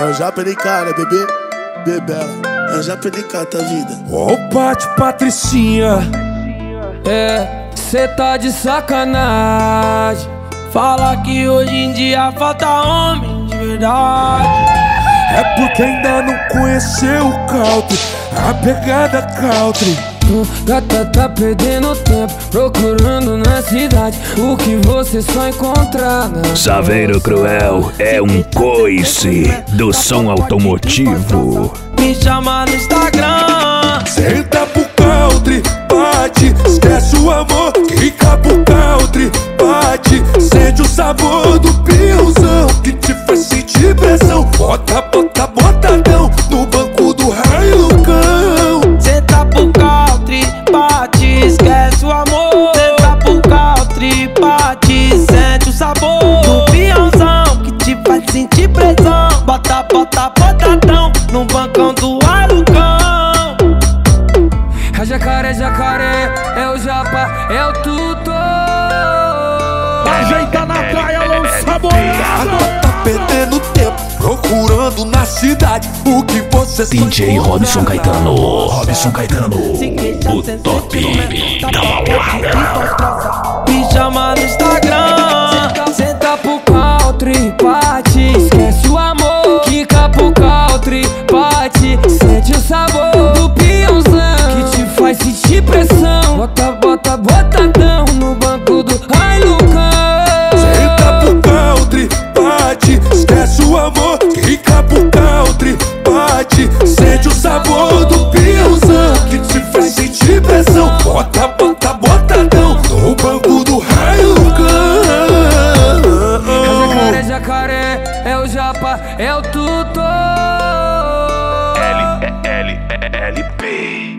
Eu já perdi cara, bebê, bebela. Eu já perdi cara, tua vida. Ô, Pati Patricinha, cê tá de sacanagem. Fala que hoje em dia falta homem de verdade. é porque ainda não conheceu o country, a pegada country. Gata tá perdendo tempo procurando na cidade o que você só encontra na Saveiro Cruel é um coice do som automotivo. Me chama no Instagram. Senta pro country, bate, esquece o amor, fica pro country, bate, sente o sabor do piãozão que te faz sentir pressão. Bota, bota, botadão no banco do Hilux. Senta pro country, bate, esquece o amor. Senta pro country, bate, sente o sabor do peãozão que te faz sentir pressão. Bota, bota, botadão no bancão do alucão. É jacaré, jacaré, é o japa, é o tutor. Ajeita na praia, lança boiada. Tá perdendo tempo procurando na cidade o que você só DJ encontra. Robson Caetano, o top da balada. Me chama no Instagram. Senta pro country, bate, esquece o amor. Quica pro country, bate, sente o sabor do peãozão que te faz sentir pressão. Bota, bota, botadão no banco do Hilux. Senta pro country, bate, esquece o amor, fica pro country, bate, sente o sabor do peãozão que te faz sentir pressão. Bota, bota, botadão no banco do Hilux. É jacaré, jacaré, é o japa, é o tutor. LP